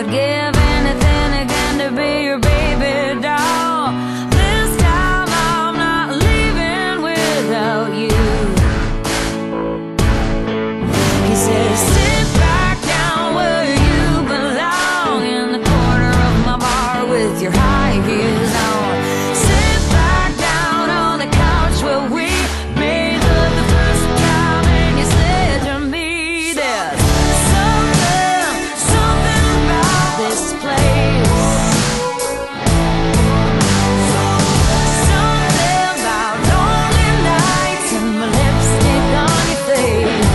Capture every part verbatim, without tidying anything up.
would give anything again to be your baby doll. This time I'm not leaving without you. He says, sit back down where you belong, in the corner of my bar with your high heels on. Sit back down on the couch where we made love the first time, and you said to me, there's something, something about this place. Something about lonely nights and my lipstick on your face.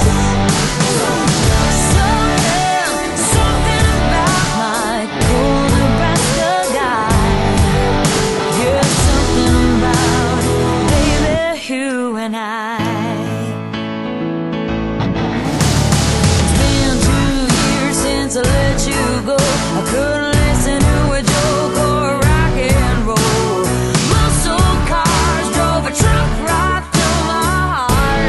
Something, something about my cool Nebraska guy. Yeah, something about, baby, you and I. It's been two years since I let you go. I couldn't listen to a joke or rock and roll. Muscle cars drove a truck right through my heart.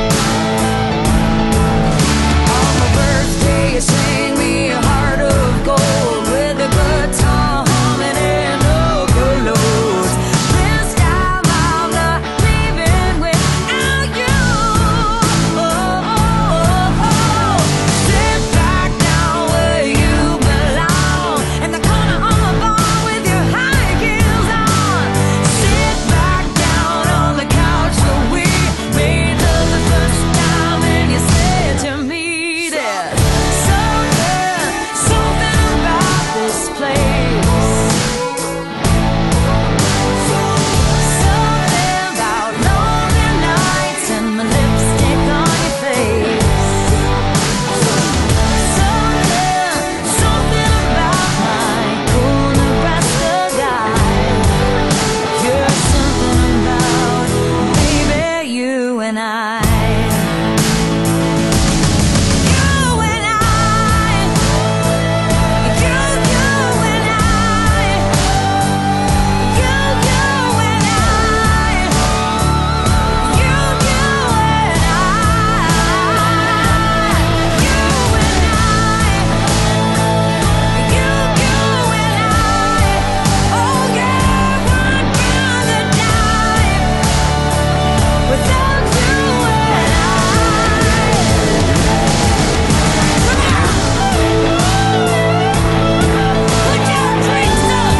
On my birthday you sang me a heart of gold, with a guitar humming and overloads. This time I'm not leaving without you. Oh, oh, oh, oh. Sit back down where you belong, in the corner of my bar with your high heels on. Sit back down on the couch where we made love the first time, and you said to me, there's something, something about this place. Something about lonely nights and my lipstick on your face. Something, something about my cool Nebraska guy. You're something about, baby, you and I. You and I. You, you and I. You, you and I. You, you and I. You and I. You, you and I. Oh yeah, I'd rather die without you and I. Put your drinks up.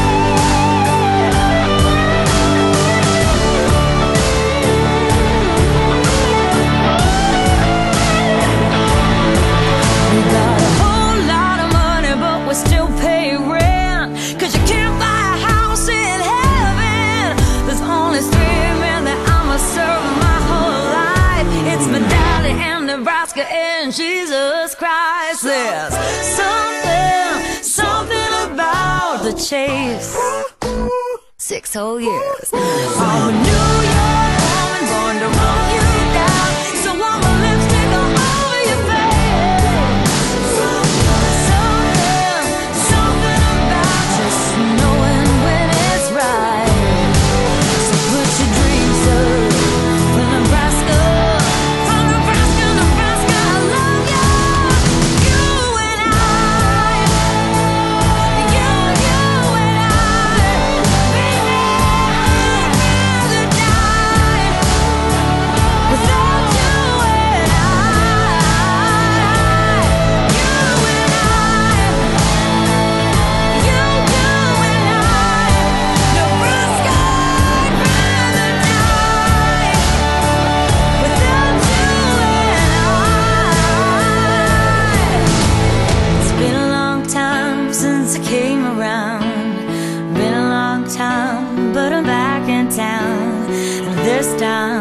We got a whole lot of money, but we still pay rent, 'cause you can't buy a house in heaven. There's only three men that I'ma serve my whole life. It's my daddy and Nebraska and Jesus Christ. There's something, something about the chase. Six whole years. I'm a New York woman born to run you down, so want my lipstick all over your face. Something, something about just knowing when it's right. So put your dreams up for Nebraska, for Nebraska, Nebraska, I love you. You and I. You, you and I. Baby, I'd rather die without you and I. You and I. You, you and I. Nebraska, I'd rather die without you and I. It's been a long time since I came around. Been a long time, but I'm back in town. And this time